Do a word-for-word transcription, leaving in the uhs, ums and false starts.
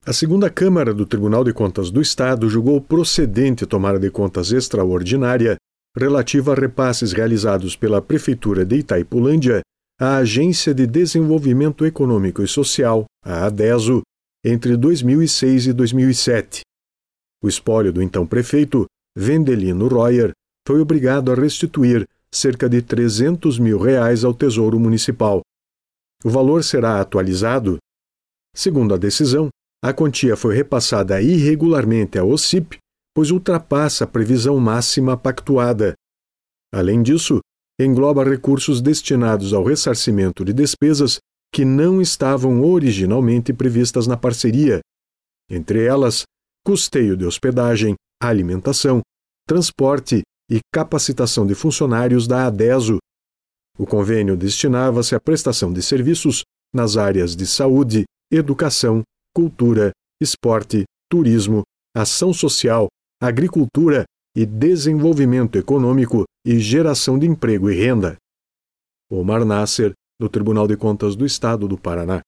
A segunda Câmara do Tribunal de Contas do Estado julgou procedente tomada de contas extraordinária relativa a repasses realizados pela Prefeitura de Itaipulândia à Agência de Desenvolvimento Econômico e Social, a ADESO, entre dois mil e seis e dois mil e sete. O espólio do então prefeito, Vendelino Royer, foi obrigado a restituir cerca de trezentos mil reais ao Tesouro Municipal. O valor será atualizado? Segundo a decisão, a quantia foi repassada irregularmente à O C I P, pois ultrapassa a previsão máxima pactuada. Além disso, engloba recursos destinados ao ressarcimento de despesas que não estavam originalmente previstas na parceria, entre elas, custeio de hospedagem, alimentação, transporte e capacitação de funcionários da ADESO. O convênio destinava-se à prestação de serviços nas áreas de saúde, educação, cultura, esporte, turismo, ação social, agricultura e desenvolvimento econômico e geração de emprego e renda. Omar Nasser, do Tribunal de Contas do Estado do Paraná.